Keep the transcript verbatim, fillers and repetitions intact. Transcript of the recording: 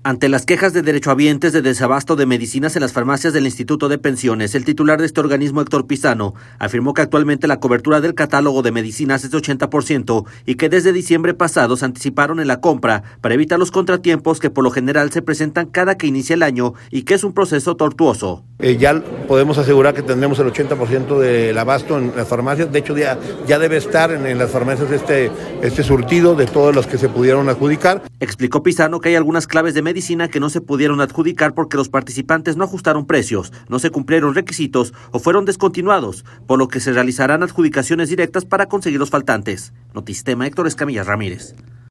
Ante las quejas de derechohabientes de desabasto de medicinas en las farmacias del Instituto de Pensiones, el titular de este organismo, Héctor Pizano, afirmó que actualmente la cobertura del catálogo de medicinas es de ochenta por ciento y que desde diciembre pasado se anticiparon en la compra para evitar los contratiempos que por lo general se presentan cada que inicia el año y que es un proceso tortuoso. Eh, ya podemos asegurar que tendremos el ochenta por ciento del abasto en las farmacias. De hecho, ya, ya debe estar en, en las farmacias este, este surtido de todos los que se pudieron adjudicar. Explicó Pizano que hay algunas claves de medicina que no se pudieron adjudicar porque los participantes no ajustaron precios, no se cumplieron requisitos o fueron descontinuados, por lo que se realizarán adjudicaciones directas para conseguir los faltantes. Notistema, Héctor Escamilla Ramírez.